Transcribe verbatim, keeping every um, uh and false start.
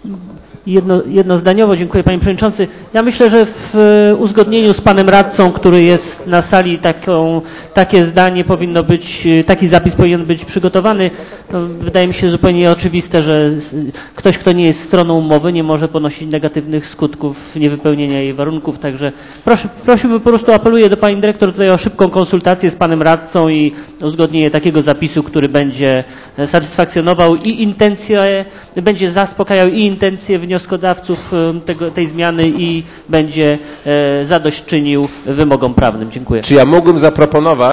Jedno, jednozdaniowo, dziękuję Panie Przewodniczący. Ja myślę, że w uzgodnieniu z Panem Radcą, który jest na sali, taką, takie zdanie powinno być, taki zapis powinien być przygotowany. No, wydaje mi się zupełnie oczywiste, że ktoś, kto nie jest stroną umowy, nie może ponosić negatywnych skutków niewypełnienia jej warunków. Także proszę, prosiłbym, po prostu apeluję do Pani Dyrektor tutaj o szybką konsultację z Panem Radcą i uzgodnienie takiego zapisu, który będzie satysfakcjonował i intencje, będzie zaspokajał i intencje wnioskodawców tego, tej zmiany i będzie zadośćczynił wymogom prawnym. Dziękuję. Czy ja mógłbym zaproponować